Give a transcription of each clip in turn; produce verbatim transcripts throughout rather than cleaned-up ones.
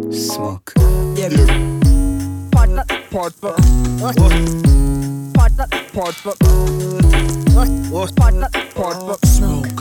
Smoke. Yeah. Part that, part that. What? Part that, part that. What? What? Part that, part that. Smoke.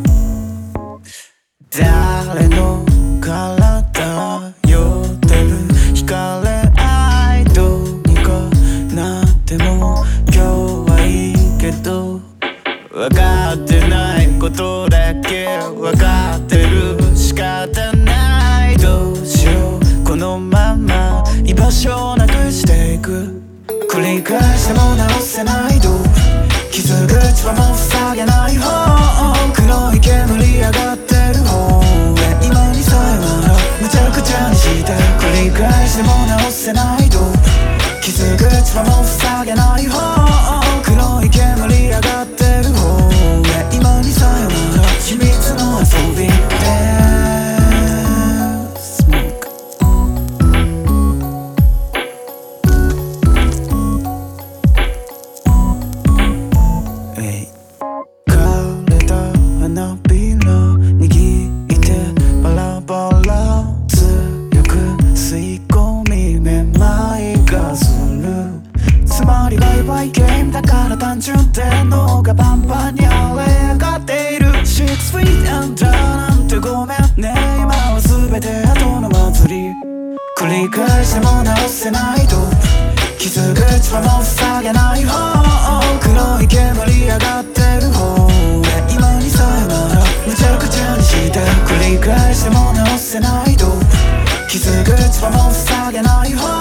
誰の体よってる光れないどうにかなっても今日はいいけど分かってないことだけ分かってる仕方ないどうしようこのまま居場所をなくしていく繰り返しても直せないど傷口はもう塞げない方黒い煙上がってる方へ今にさよならむちゃくちゃにして繰り返しても直せないど傷口はもう塞げない方黒い煙上がってる方へ今にさよなら秘密の遊びで花びら握ってバラバラ強く吸い込みめまいがするつまりバイバイゲームだから単純ってのがパンパンにあれ上がっている Six feet under なんてごめんね今は全て後の祭り繰り返しても直せないと傷口はもう塞げない方黒い煙上がってる方今にさよならむちゃくちゃにして繰り返しても直せないと傷口はもう塞げない方